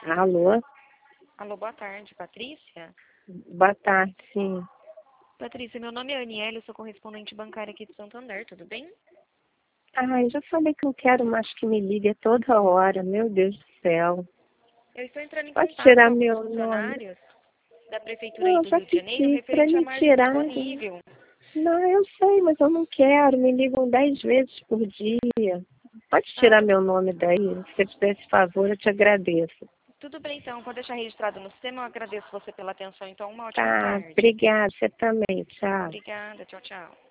Alô? Alô, boa tarde, Patrícia? Boa tarde, sim. Patrícia, meu nome é Aniele, eu sou correspondente bancária aqui de Santander, tudo bem? Ah, eu já falei que não quero mais que me ligue toda hora, meu Deus do céu. Eu estou entrando em Pode contato com tirar alguns meu nome? funcionários da Prefeitura aí Não, eu do já Rio de Janeiro pedi para referente a me mais tirar. disponível. Não, eu sei, mas eu não quero. Me ligam 10 vezes por dia. Pode Ah, tirar meu nome daí? Se você fizer esse favor, eu te agradeço. tudo bem então, vou deixar registrado no sistema, eu agradeço você pela atenção, então uma ótima Tá, tarde. obrigada. Você também. Tchau. Obrigada, tchau, tchau.